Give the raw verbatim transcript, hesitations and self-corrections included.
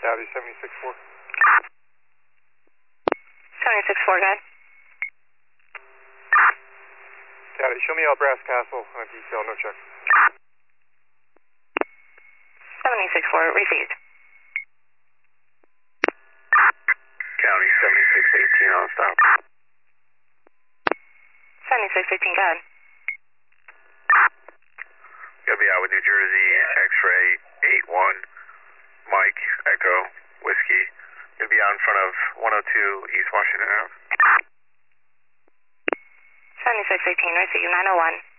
County seventy-six four. seventy-six four, go ahead. County, show me out Brass Castle on a detail, no check. seventy-six four, received. County seventy-six eighteen on stop. seventy-six eighteen, go ahead. Gonna be out with New Jersey, X-ray eight one, Mike, Echo, Whiskey. Gonna be out in front of one oh two East Washington Ave. seventy-six eighteen, received, nine oh one.